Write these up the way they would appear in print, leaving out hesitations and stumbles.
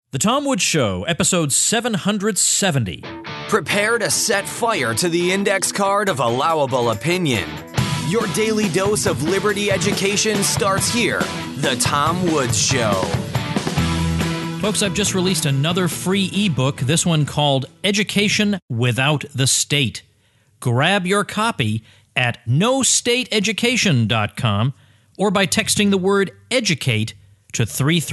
The Tom Woods Show, episode 770. Prepare to set fire to the index card of allowable opinion. Your daily dose of liberty education starts here. The Tom Woods Show. Folks, I've just released another free ebook, this one called Education Without the State. Grab your copy at nostateeducation.com or by texting the word EDUCATE to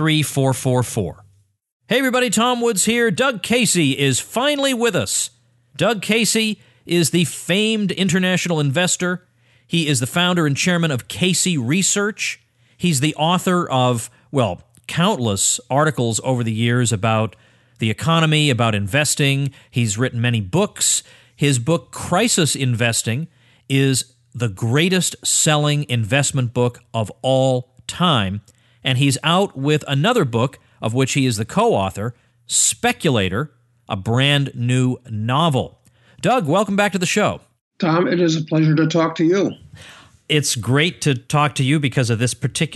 33444. Hey everybody, Tom Woods here. Doug Casey is finally with us. Doug Casey is the famed international investor. He is the founder and chairman of Casey Research. He's the author of, well, countless articles over the years about the economy, about investing. He's written many books. His book, Crisis Investing, is the greatest selling investment book of all time. And he's out with another book, of which he is the co-author, Speculator, a brand new novel. Doug, welcome back to the show. Tom, it is a pleasure to talk to you. It's great to talk to you because of this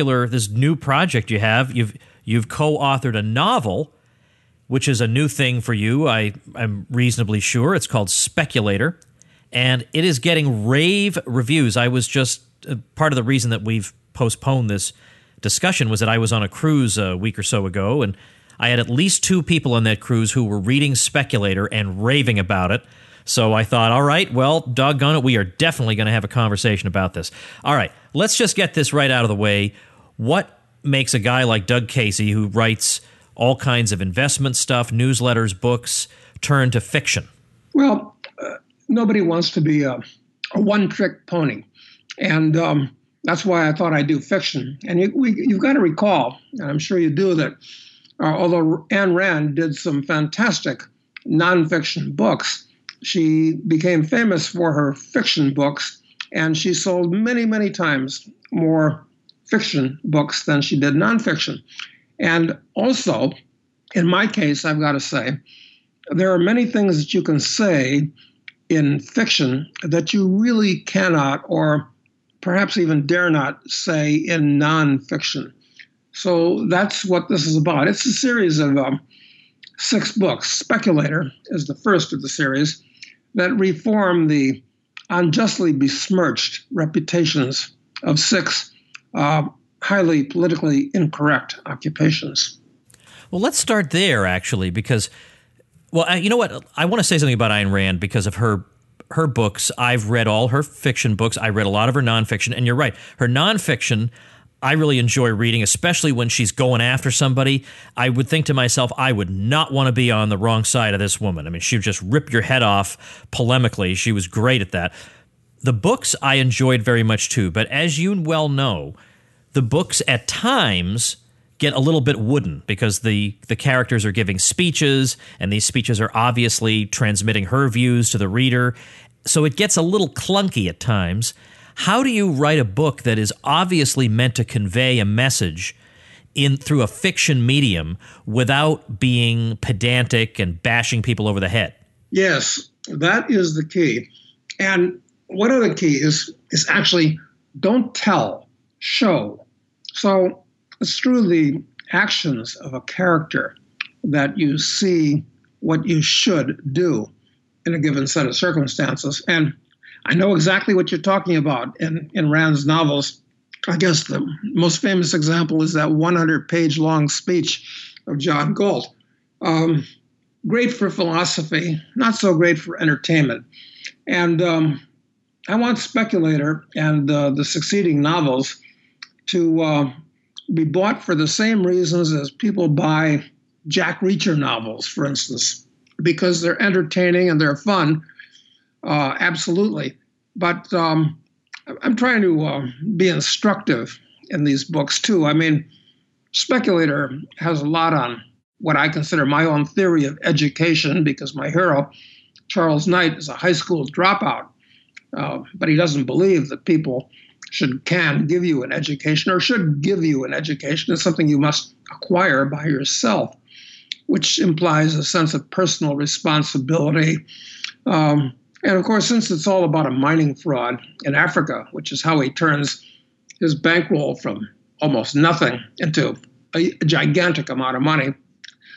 new project you have. You've co-authored a novel, which is a new thing for you, I'm reasonably sure. It's called Speculator, and it is getting rave reviews. I was just part of the reason that we've postponed this discussion was that I was on a cruise a week or so ago, and I had at least two people on that cruise who were reading Speculator and raving about it. So I thought, all right, well, doggone it, we are definitely going to have a conversation about this. All right, let's just get this right out of the way. What makes a guy like Doug Casey, who writes all kinds of investment stuff, newsletters, books, turn to fiction? Well, nobody wants to be a one-trick pony. And that's why I thought I'd do fiction. And you've got to recall, and I'm sure you do, that although Ayn Rand did some fantastic nonfiction books, she became famous for her fiction books, and she sold many, many times more fiction books than she did nonfiction. And also, in my case, I've got to say, there are many things that you can say in fiction that you really cannot or perhaps even dare not say in nonfiction. So that's what this is about. It's a series of 6 books. Speculator is the first of the series that reform the unjustly besmirched reputations of 6 highly politically incorrect occupations. Well, let's start there, actually, because, well, you know what? I want to say something about Ayn Rand because of her books. I've read all her fiction books. I read a lot of her nonfiction. And you're right. Her nonfiction, I really enjoy reading, especially when she's going after somebody. I would think to myself, I would not want to be on the wrong side of this woman. I mean, she would just rip your head off polemically. She was great at that. The books I enjoyed very much too. But as you well know, the books at times get a little bit wooden because the characters are giving speeches, and these speeches are obviously transmitting her views to the reader. So it gets a little clunky at times. How do you write a book that is obviously meant to convey a message through a fiction medium without being pedantic and bashing people over the head? Yes, that is the key. And one of the keys is actually don't tell, show. So it's through the actions of a character that you see what you should do in a given set of circumstances. And I know exactly what you're talking about in Rand's novels. I guess the most famous example is that 100-page long speech of John Galt. Great for philosophy, not so great for entertainment. And I want Speculator and the succeeding novels to be bought for the same reasons as people buy Jack Reacher novels, for instance, because they're entertaining and they're fun, absolutely. But I'm trying to be instructive in these books, too. I mean, Speculator has a lot on what I consider my own theory of education, because my hero, Charles Knight, is a high school dropout, but he doesn't believe that people can give you an education or should give you an education. It's something you must acquire by yourself, which implies a sense of personal responsibility. And of course, since it's all about a mining fraud in Africa, which is how he turns his bankroll from almost nothing into a gigantic amount of money,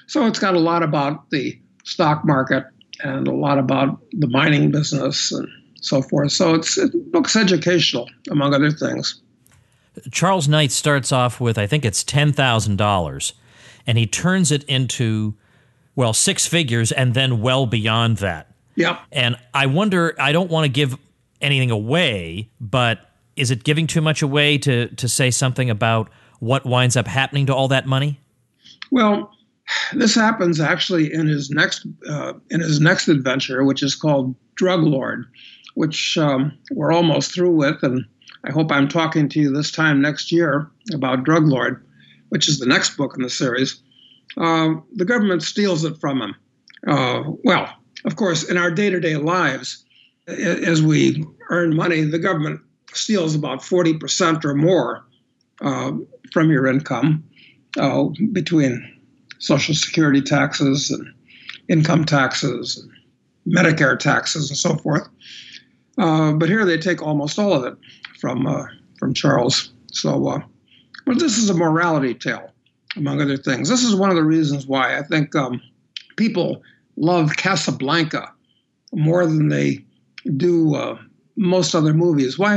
So it's got a lot about the stock market and a lot about the mining business and so forth. So the book's educational, among other things. Charles Knight starts off with, I think it's $10,000, and he turns it into, well, six figures and then well beyond that. Yep. And I wonder, I don't want to give anything away, but is it giving too much away to say something about what winds up happening to all that money? Well, this happens actually in his next adventure, which is called Drug Lord, which we're almost through with, and I hope I'm talking to you this time next year about Drug Lord, which is the next book in the series. The government steals it from him. Well, of course, in our day-to-day lives, as we earn money, the government steals about 40% or more from your income between Social Security taxes and income taxes and Medicare taxes and so forth. But here they take almost all of it from Charles. So, but this is a morality tale, among other things. This is one of the reasons why I think people love Casablanca more than they do most other movies. Why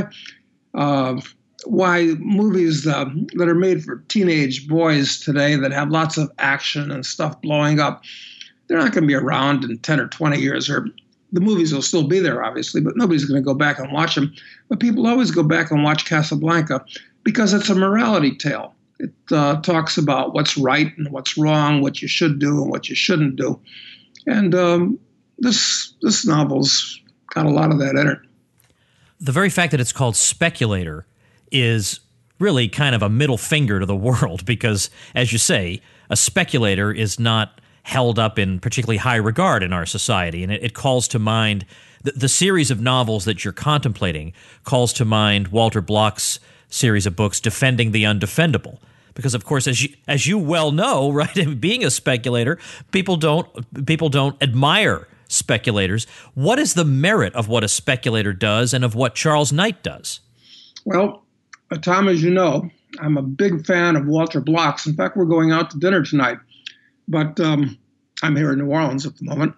movies that are made for teenage boys today that have lots of action and stuff blowing up, they're not going to be around in 10 or 20 years, or the movies will still be there, obviously, but nobody's going to go back and watch them. But people always go back and watch Casablanca because it's a morality tale. It talks about what's right and what's wrong, what you should do and what you shouldn't do. And this novel's got a lot of that in it. The very fact that it's called Speculator is really kind of a middle finger to the world because, as you say, a speculator is not held up in particularly high regard in our society. And it calls to mind, the series of novels that you're contemplating calls to mind Walter Block's series of books, Defending the Undefendable. Because, of course, as you well know, right, being a speculator, people don't admire speculators. What is the merit of what a speculator does and of what Charles Knight does? Well, Tom, as you know, I'm a big fan of Walter Block's. In fact, we're going out to dinner tonight, but I'm here in New Orleans at the moment.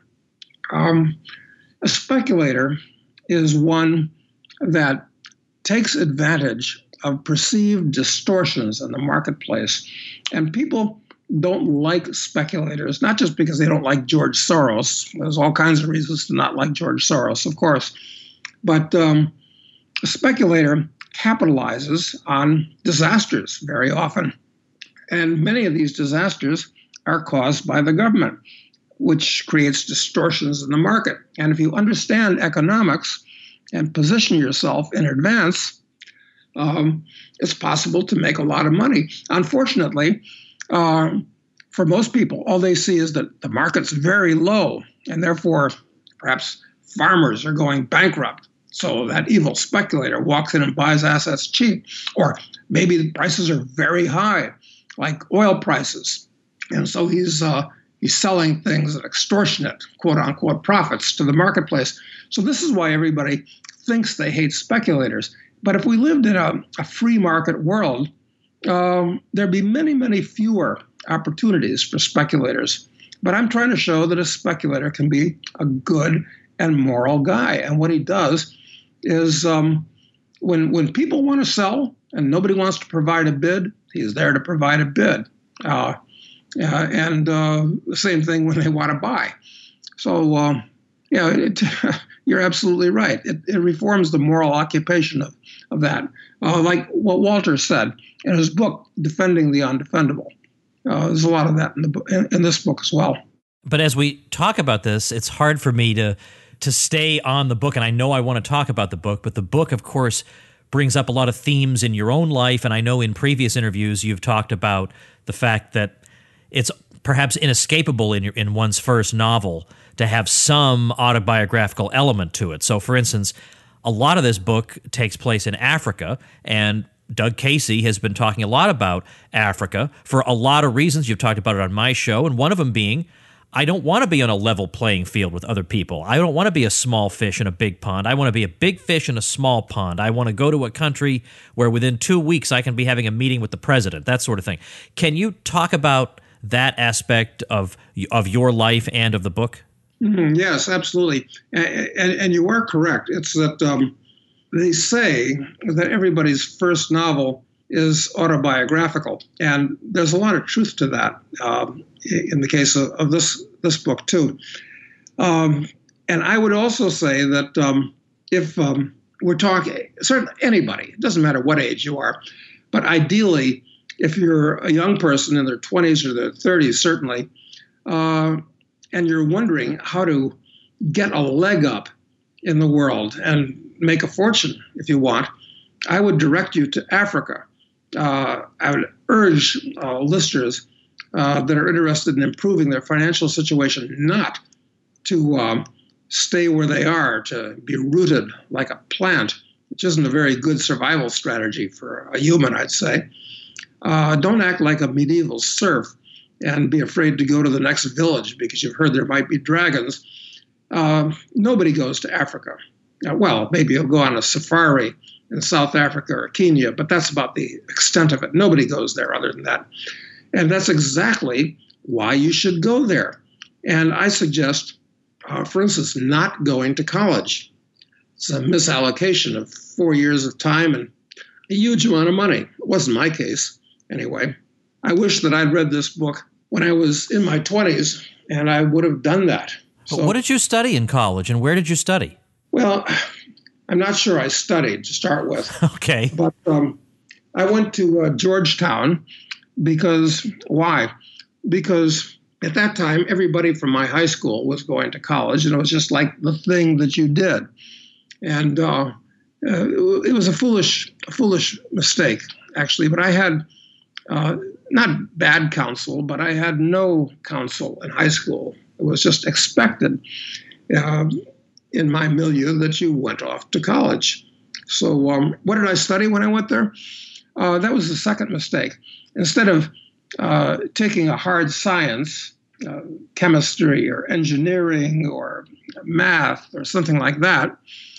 A speculator is one that takes advantage of perceived distortions in the marketplace. And people don't like speculators, not just because they don't like George Soros. There's all kinds of reasons to not like George Soros, of course. But a speculator capitalizes on disasters very often. And many of these disasters are caused by the government, which creates distortions in the market. And if you understand economics and position yourself in advance, it's possible to make a lot of money. Unfortunately, for most people, all they see is that the market's very low, and therefore perhaps farmers are going bankrupt. So that evil speculator walks in and buys assets cheap. Or maybe the prices are very high, like oil prices. And so he's selling things at extortionate, quote-unquote, profits to the marketplace. So this is why everybody thinks they hate speculators. But if we lived in a free market world, there'd be many, many fewer opportunities for speculators. But I'm trying to show that a speculator can be a good and moral guy. And what he does is when people want to sell and nobody wants to provide a bid, he's there to provide a bid. And the same thing when they want to buy. So, you're absolutely right. It reforms the moral occupation of that. Like what Walter said in his book, Defending the Undefendable. There's a lot of that in this book as well. But as we talk about this, it's hard for me to stay on the book, and I know I want to talk about the book, but the book, of course, brings up a lot of themes in your own life, and I know in previous interviews you've talked about the fact that it's perhaps inescapable in one's first novel to have some autobiographical element to it. So, for instance, a lot of this book takes place in Africa, and Doug Casey has been talking a lot about Africa for a lot of reasons. You've talked about it on my show, and one of them being, I don't want to be on a level playing field with other people. I don't want to be a small fish in a big pond. I want to be a big fish in a small pond. I want to go to a country where within 2 weeks I can be having a meeting with the president, that sort of thing. Can you talk about that aspect of your life and of the book? Yes, absolutely. And you are correct. It's that they say that everybody's first novel is autobiographical, and there's a lot of truth to that in the case of this book too. And I would also say that if we're talking, certainly anybody, it doesn't matter what age you are, but ideally, if you're a young person in their 20s or their 30s, certainly, and you're wondering how to get a leg up in the world and make a fortune, if you want, I would direct you to Africa. I would urge listeners that are interested in improving their financial situation not to stay where they are, to be rooted like a plant, which isn't a very good survival strategy for a human, I'd say. Don't act like a medieval serf and be afraid to go to the next village because you've heard there might be dragons. Nobody goes to Africa. Well, maybe you'll go on a safari in South Africa or Kenya, but that's about the extent of it. Nobody goes there other than that. And that's exactly why you should go there. And I suggest, for instance, not going to college. It's a misallocation of 4 years of time and a huge amount of money. It wasn't my case, anyway. I wish that I'd read this book when I was in my 20s, and I would have done that. But what did you study in college, and where did you study? Well, I'm not sure I studied to start with. Okay. But I went to Georgetown because, why? Because at that time, everybody from my high school was going to college, and it was just like the thing that you did. And it was a foolish mistake, actually. But I had not bad counsel, but I had no counsel in high school. It was just expected in my milieu that you went off to college. So what did I study when I went there? That was the second mistake. Instead of taking a hard science, chemistry or engineering or math or something like that,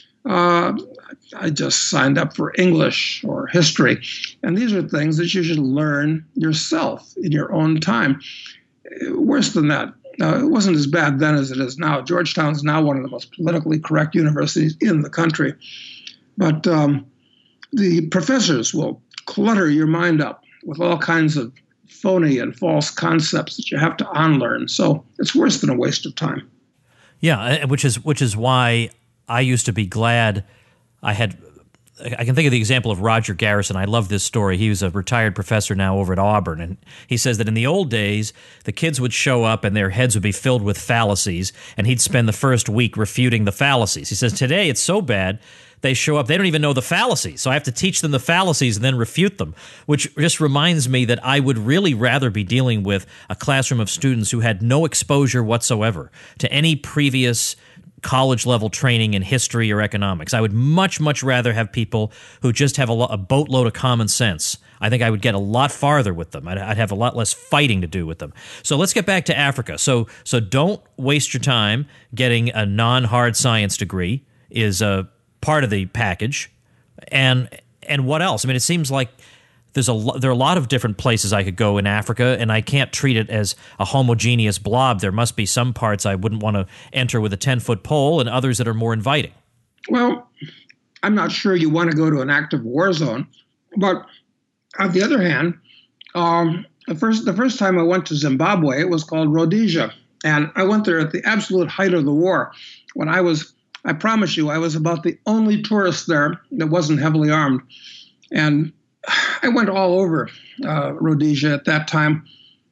I just signed up for English or history. And these are things that you should learn yourself in your own time. Worse than that, it wasn't as bad then as it is now. Georgetown is now one of the most politically correct universities in the country. But the professors will clutter your mind up with all kinds of phony and false concepts that you have to unlearn. So it's worse than a waste of time. Yeah, which is why I used to be glad I can think of the example of Roger Garrison. I love this story. He was a retired professor now over at Auburn, and he says that in the old days, the kids would show up and their heads would be filled with fallacies, and he'd spend the first week refuting the fallacies. He says today it's so bad, they show up, they don't even know the fallacies, so I have to teach them the fallacies and then refute them, which just reminds me that I would really rather be dealing with a classroom of students who had no exposure whatsoever to any previous college-level training in history or economics. I would much, much rather have people who just have a boatload of common sense. I think I would get a lot farther with them. I'd have a lot less fighting to do with them. So let's get back to Africa. So don't waste your time getting a non-hard science degree is a part of the package. And what else? I mean, it seems like there are a lot of different places I could go in Africa, and I can't treat it as a homogeneous blob. There must be some parts I wouldn't want to enter with a 10-foot pole and others that are more inviting. Well, I'm not sure you want to go to an active war zone. But on the other hand, the first time I went to Zimbabwe, it was called Rhodesia. And I went there at the absolute height of the war. When I promise you, I was about the only tourist there that wasn't heavily armed. And I went all over Rhodesia at that time.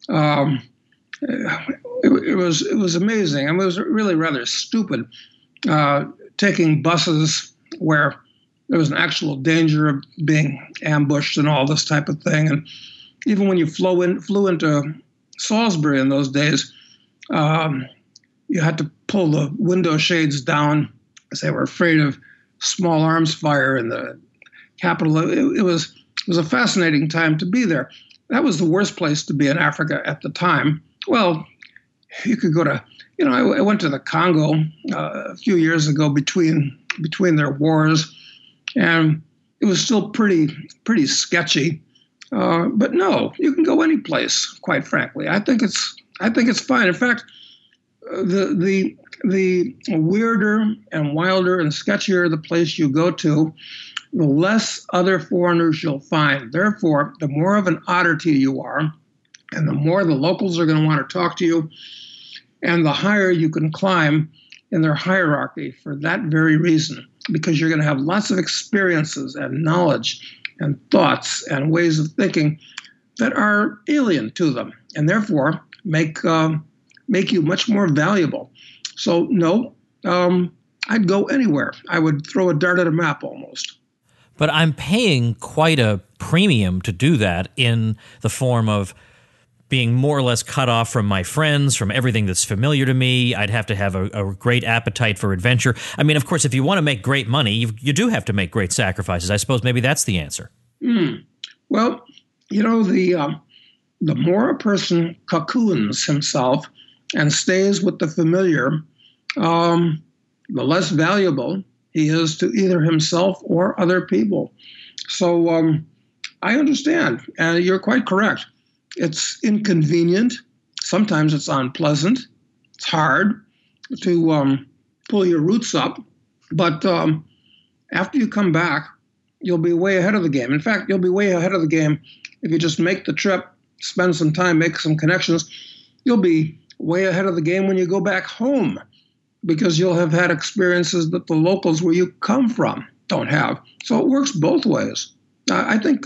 It was amazing. I mean, it was really rather stupid taking buses where there was an actual danger of being ambushed and all this type of thing. And even when you flew into Salisbury in those days, you had to pull the window shades down because they were afraid of small arms fire in the capital. It was a fascinating time to be there. That was the worst place to be in Africa at the time. Well, you could go to, I went to the Congo a few years ago between their wars, and it was still pretty sketchy. But no, you can go any place. Quite frankly, I think it's fine. In fact, the weirder and wilder and sketchier the place you go to, the less other foreigners you'll find. Therefore, the more of an oddity you are, and the more the locals are going to want to talk to you, and the higher you can climb in their hierarchy for that very reason, because you're going to have lots of experiences and knowledge and thoughts and ways of thinking that are alien to them, and therefore make you much more valuable. So no, I'd go anywhere. I would throw a dart at a map almost. But I'm paying quite a premium to do that in the form of being more or less cut off from my friends, from everything that's familiar to me. I'd have to have a great appetite for adventure. I mean, of course, if you want to make great money, you do have to make great sacrifices. I suppose maybe that's the answer. Well, you know, the more a person cocoons himself and stays with the familiar, the less valuable he is to either himself or other people. So I understand, and you're quite correct. It's inconvenient. Sometimes it's unpleasant. It's hard to pull your roots up. But after you come back, you'll be way ahead of the game. In fact, you'll be way ahead of the game if you just make the trip, spend some time, make some connections. You'll be way ahead of the game when you go back home, because you'll have had experiences that the locals where you come from don't have. So it works both ways. I think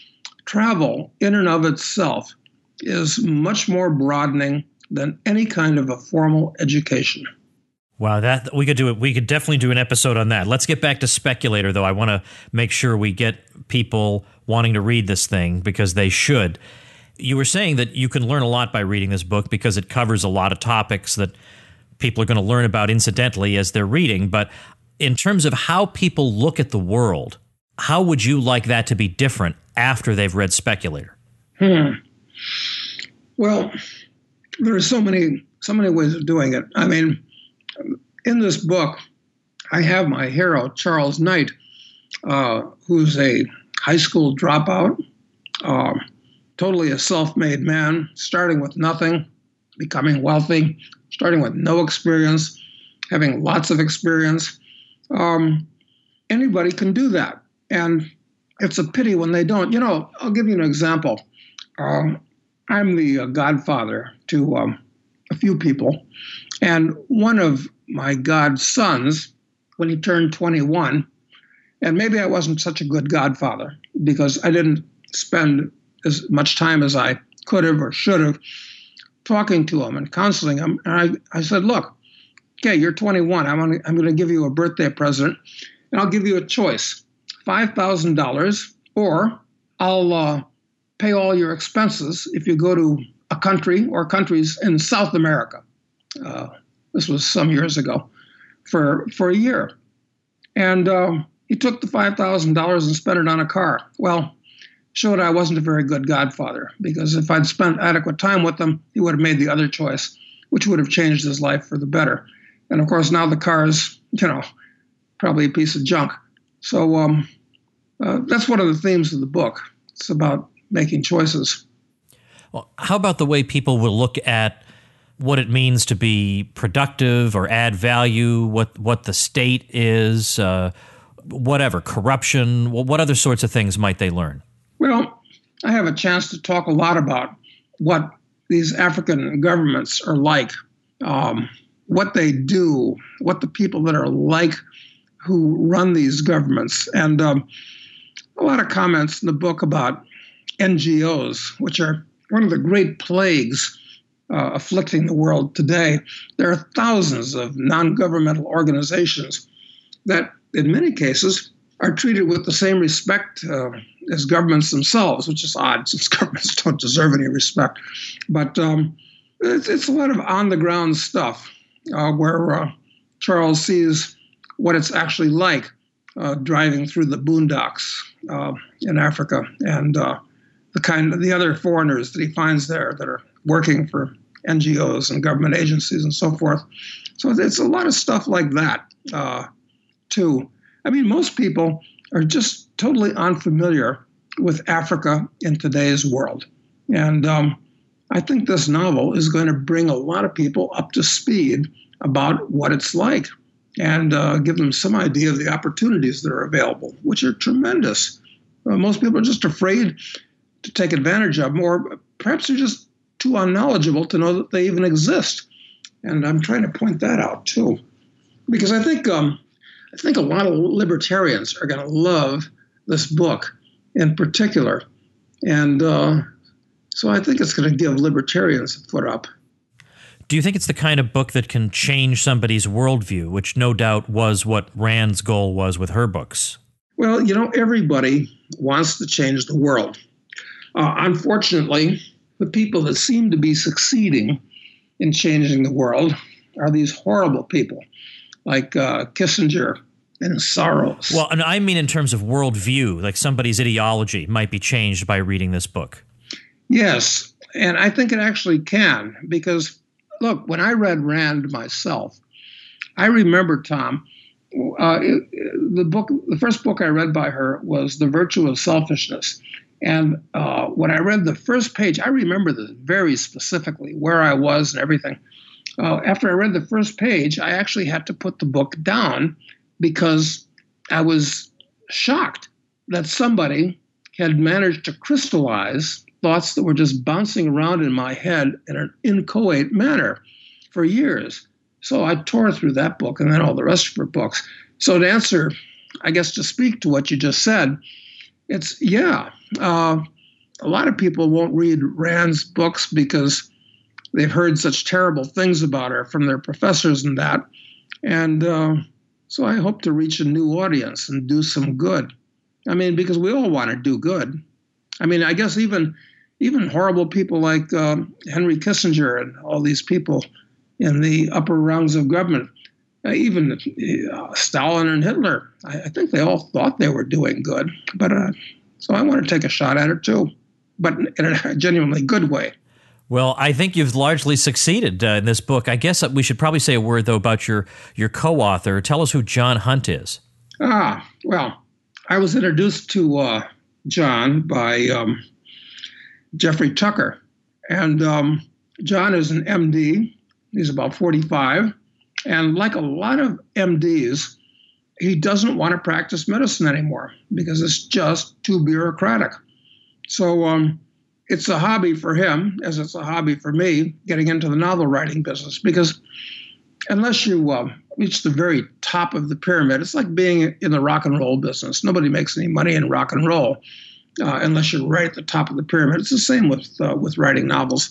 travel in and of itself is much more broadening than any kind of a formal education. Wow, that we could do it. We could definitely do an episode on that. Let's get back to Speculator, though. I want to make sure we get people wanting to read this thing, because they should. You were saying that you can learn a lot by reading this book because it covers a lot of topics that people are going to learn about incidentally as they're reading. But in terms of how people look at the world, how would you like that to be different after they've read Speculator? Well, there are so many ways of doing it. I mean, in this book, I have my hero, Charles Knight, who's a high school dropout, totally a self-made man, starting with nothing, becoming wealthy, starting with no experience, having lots of experience. Anybody can do that. And it's a pity when they don't. You know, I'll give you an example. I'm the godfather to a few people. And one of my godsons, when he turned 21, and maybe I wasn't such a good godfather because I didn't spend as much time as I could have or should have talking to him and counseling him. And I said, look, okay, you're 21. I'm going to give you a birthday present, and I'll give you a choice, $5,000, or I'll pay all your expenses if you go to a country or countries in South America. This was some years ago, for a year. And he took the $5,000 and spent it on a car. Well, showed I wasn't a very good godfather, because if I'd spent adequate time with him, he would have made the other choice, which would have changed his life for the better. And of course, now the car is, probably a piece of junk. So that's one of the themes of the book. It's about making choices. Well, how about the way people will look at what it means to be productive or add value, what the state is, whatever, corruption, what other sorts of things might they learn? Well, I have a chance to talk a lot about what these African governments are like, what they do, what the people that are like who run these governments, and a lot of comments in the book about NGOs, which are one of the great plagues afflicting the world today. There are thousands of non-governmental organizations that, in many cases, are treated with the same respect as governments themselves, which is odd since governments don't deserve any respect. But it's a lot of on-the-ground stuff where Charles sees what it's actually like driving through the boondocks in Africa, and the other foreigners that he finds there that are working for NGOs and government agencies and so forth. So it's a lot of stuff like that too. I mean, most people are just totally unfamiliar with Africa in today's world. And I think this novel is going to bring a lot of people up to speed about what it's like and give them some idea of the opportunities that are available, which are tremendous. Most people are just afraid to take advantage of them, or perhaps they're just too unknowledgeable to know that they even exist. And I'm trying to point that out too, because I think a lot of libertarians are going to love this book in particular, and so I think it's going to give libertarians a foot up. Do you think it's the kind of book that can change somebody's worldview, which no doubt was what Rand's goal was with her books? Well, everybody wants to change the world. Unfortunately, the people that seem to be succeeding in changing the world are these horrible people like Kissinger and Soros. Well, and I mean in terms of worldview, like somebody's ideology might be changed by reading this book. Yes, and I think it actually can, because, look, when I read Rand myself, I remember, Tom, the first book I read by her was The Virtue of Selfishness. And when I read the first page, I remember this very specifically, where I was and everything. After I read the first page, I actually had to put the book down because I was shocked that somebody had managed to crystallize thoughts that were just bouncing around in my head in an inchoate manner for years. So I tore through that book and then all the rest of her books. So to answer, I guess, to speak to what you just said, it's, a lot of people won't read Rand's books because they've heard such terrible things about her from their professors and that. And so I hope to reach a new audience and do some good. I mean, because we all want to do good. I mean, I guess even horrible people like Henry Kissinger and all these people in the upper rungs of government, even Stalin and Hitler, I think they all thought they were doing good. But so I want to take a shot at it too, but in a genuinely good way. Well, I think you've largely succeeded in this book. I guess we should probably say a word, though, about your co-author. Tell us who John Hunt is. Well, I was introduced to John by Jeffrey Tucker. And John is an MD. He's about 45. And like a lot of MDs, he doesn't want to practice medicine anymore because it's just too bureaucratic. So it's a hobby for him, as it's a hobby for me, getting into the novel writing business. Because unless you reach the very top of the pyramid, it's like being in the rock and roll business. Nobody makes any money in rock and roll unless you're right at the top of the pyramid. It's the same with writing novels.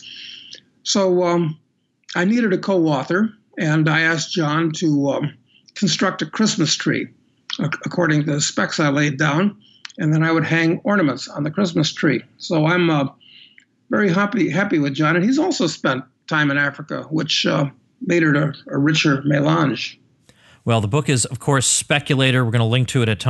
So I needed a co-author, and I asked John to construct a Christmas tree according to the specs I laid down, and then I would hang ornaments on the Christmas tree. So I'm very happy with John, and he's also spent time in Africa, which made it a richer melange. Well, the book is, of course, Speculator. We're going to link to it at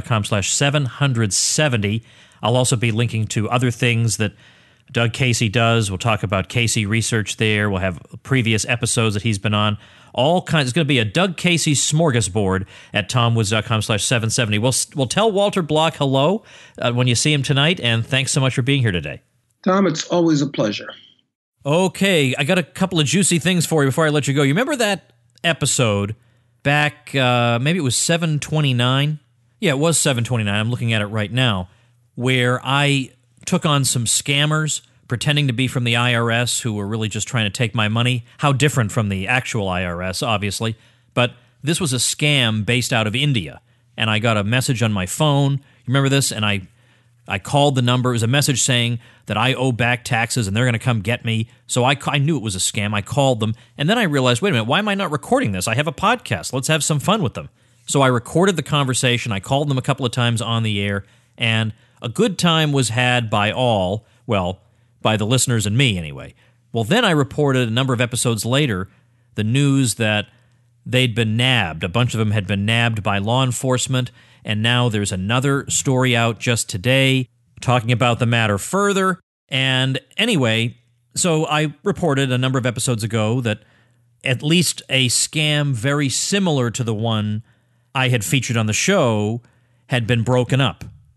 tomwoods.com/770. I'll also be linking to other things that Doug Casey does. We'll talk about Casey research there. We'll have previous episodes that he's been on. All kinds. It's going to be a Doug Casey smorgasbord at tomwoods.com/770. We'll tell Walter Block hello when you see him tonight, and thanks so much for being here today. Tom, it's always a pleasure. Okay, I got a couple of juicy things for you before I let you go. You remember that episode back, maybe it was 729? Yeah, it was 729. I'm looking at it right now, where I took on some scammers pretending to be from the IRS who were really just trying to take my money. How different from the actual IRS, obviously. But this was a scam based out of India, and I got a message on my phone. You remember this? And I called the number. It was a message saying that I owe back taxes and they're going to come get me. So I knew it was a scam. I called them. And then I realized, wait a minute, why am I not recording this? I have a podcast. Let's have some fun with them. So I recorded the conversation. I called them a couple of times on the air. And a good time was had by all, well, by the listeners and me anyway. Well, then I reported a number of episodes later the news that they'd been nabbed. A bunch of them had been nabbed by law enforcement. And now there's another story out just today talking about the matter further. And anyway, so I reported a number of episodes ago that at least a scam very similar to the one I had featured on the show had been broken up.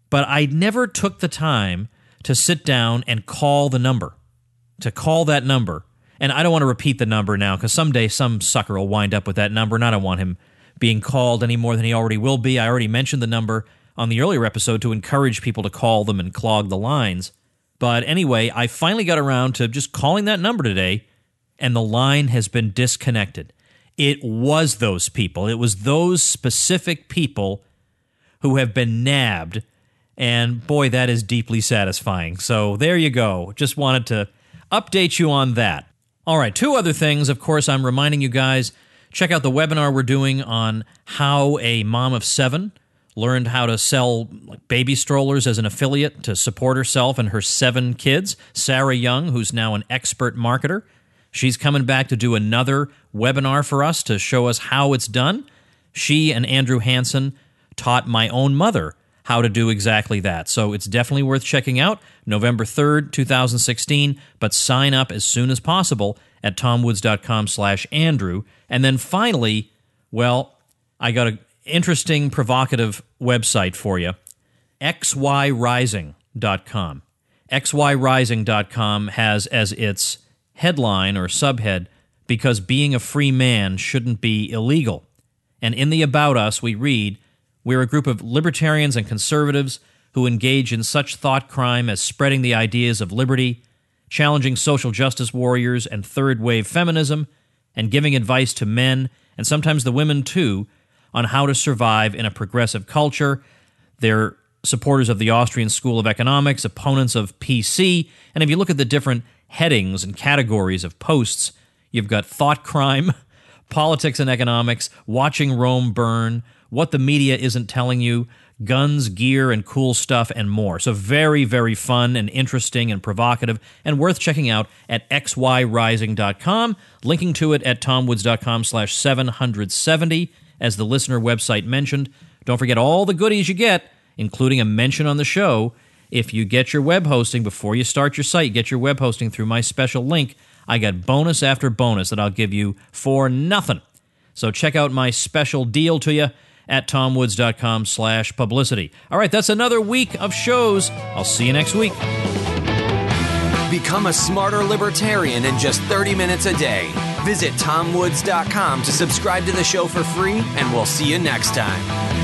but I never took the time to sit down and call the number, to call that number. And I don't want to repeat the number now, because someday some sucker will wind up with that number, and I don't want him being called any more than he already will be. I already mentioned the number on the earlier episode to encourage people to call them and clog the lines. But anyway, I finally got around to just calling that number today, and the line has been disconnected. It was those people. It was those specific people who have been nabbed, and boy, that is deeply satisfying. So there you go. Just wanted to update you on that. All right, two other things. Of course, I'm reminding you guys, check out the webinar we're doing on how a mom of 7 learned how to sell baby strollers as an affiliate to support herself and her 7 kids. Sarah Young, who's now an expert marketer, she's coming back to do another webinar for us to show us how it's done. She and Andrew Hansen taught my own mother how to do exactly that. So it's definitely worth checking out. November 3rd, 2016, but sign up as soon as possible at tomwoods.com/Andrew. And then finally, well, I got an interesting, provocative website for you, xyrising.com. xyrising.com has as its headline or subhead, because being a free man shouldn't be illegal. And in the About Us, we read, we're a group of libertarians and conservatives who engage in such thought crime as spreading the ideas of liberty, challenging social justice warriors and third-wave feminism, and giving advice to men, and sometimes the women too, on how to survive in a progressive culture. They're supporters of the Austrian School of Economics, opponents of PC, and if you look at the different headings and categories of posts, you've got thought crime, politics and economics, watching Rome burn, what the media isn't telling you, guns, gear, and cool stuff, and more. So very, very fun and interesting and provocative and worth checking out at xyrising.com, linking to it at tomwoods.com/770, as the listener website mentioned. Don't forget all the goodies you get, including a mention on the show. If you get your web hosting before you start your site, get your web hosting through my special link, I got bonus after bonus that I'll give you for nothing. So check out my special deal to you at tomwoods.com/publicity. All right, that's another week of shows. I'll see you next week. Become a smarter libertarian in just 30 minutes a day. Visit tomwoods.com to subscribe to the show for free, and we'll see you next time.